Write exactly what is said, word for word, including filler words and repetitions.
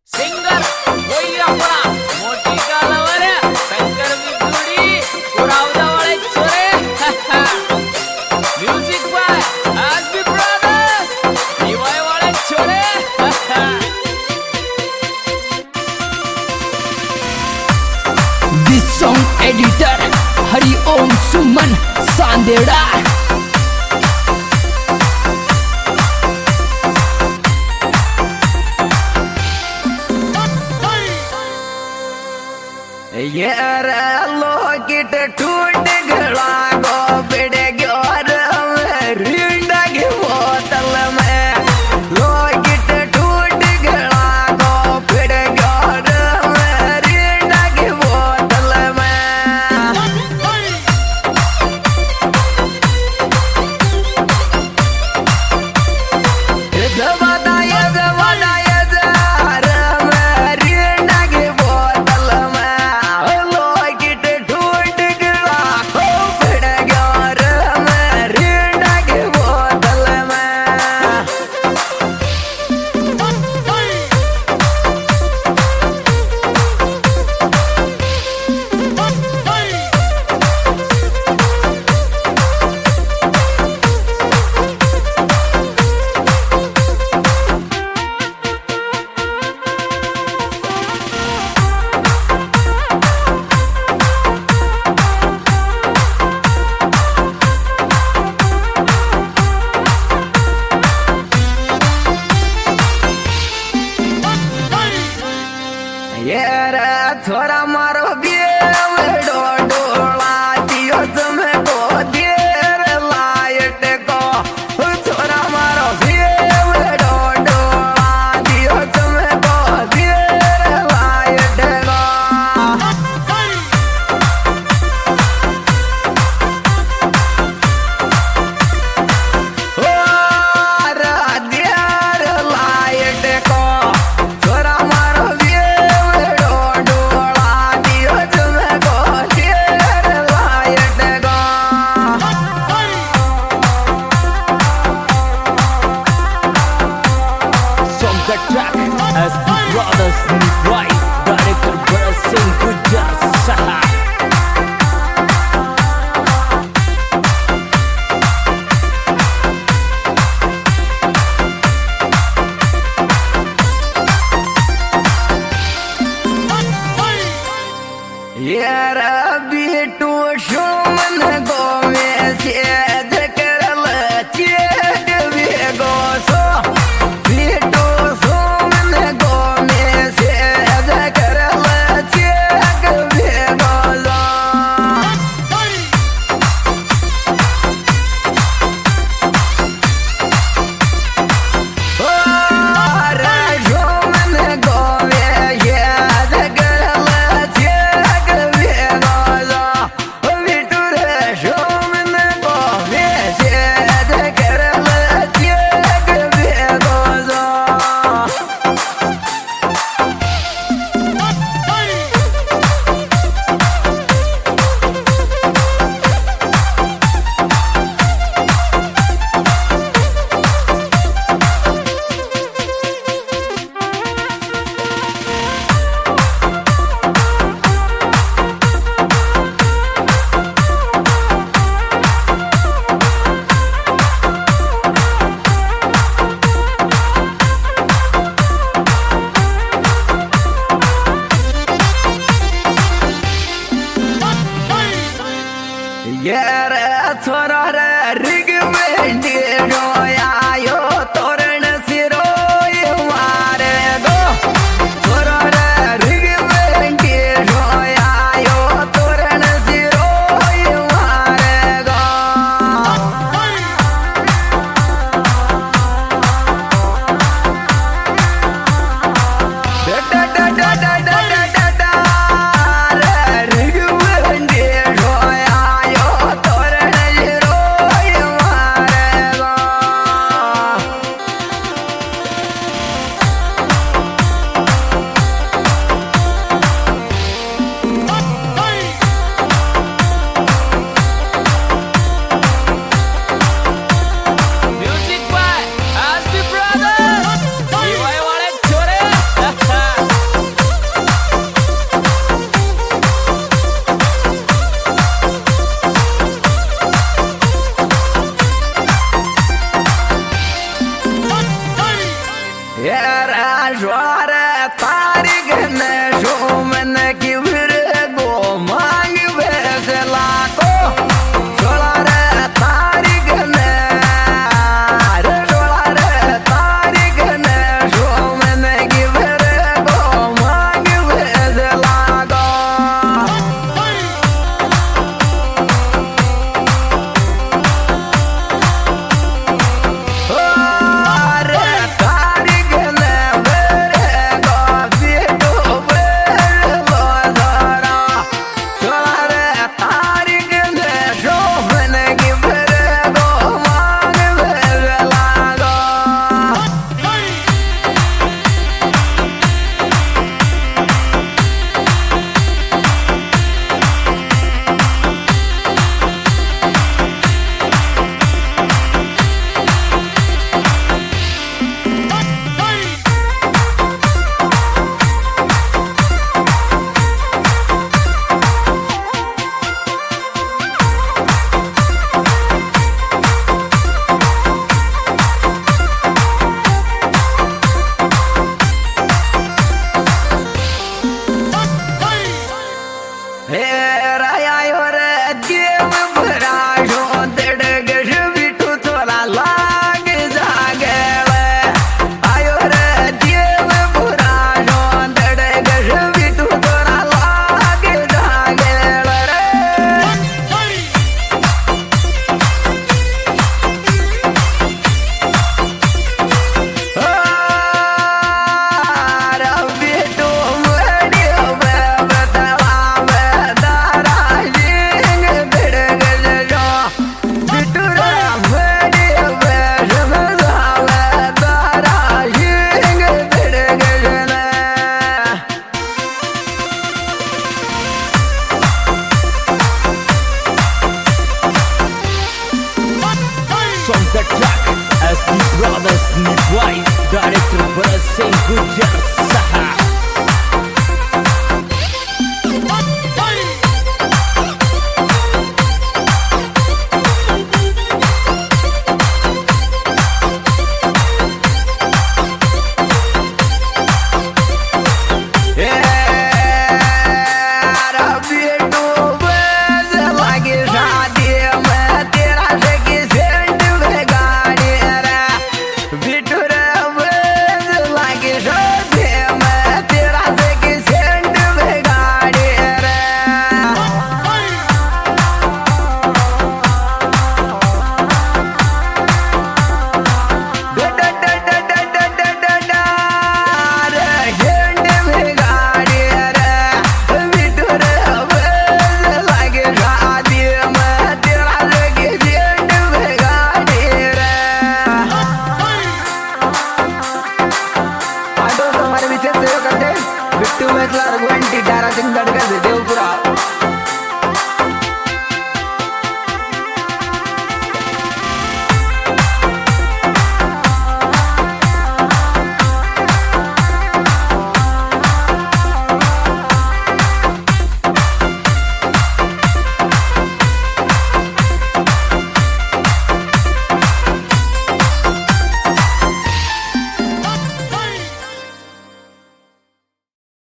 Singer होई आपला मोठी कालावर शंकर बिजुडी कुरावदावाळे छोरे म्युझिक बाय आसबी ब्रदर्स दिवाय वाले छोरे दिस सॉन्ग एडिटर हरि ओम सुमन सांदेड़ा ये लोकिट टूट गला गो बिड़ ग्योर रिंडा की बोतल में लोकिट टूट गला गो बिड़ ग्योर रिंडा की बोतल में जवादा ये जवादा ये जार में रिंडा की बोतल में थोड़ा मारो बेवड़ो डोला दियो तुम्हें को देर लाइट को थोड़ा मारो बेवड़ो डोला दियो तुम्हें को देर लाइट को देर लाइट को थोड़ा मारो the track as the brothers right director Bharat Singh Gujjar Saha यार बिटू शुमन गो में से करल चेक भी गो सो बिटू शुमन गो में से करल चेक भी गो लो शुमन गो में से करल चेक भी विशेष सहयोग करते बिट्टू मैसला रघुवंटी डारा सिंह गढ़कर देवपुरा।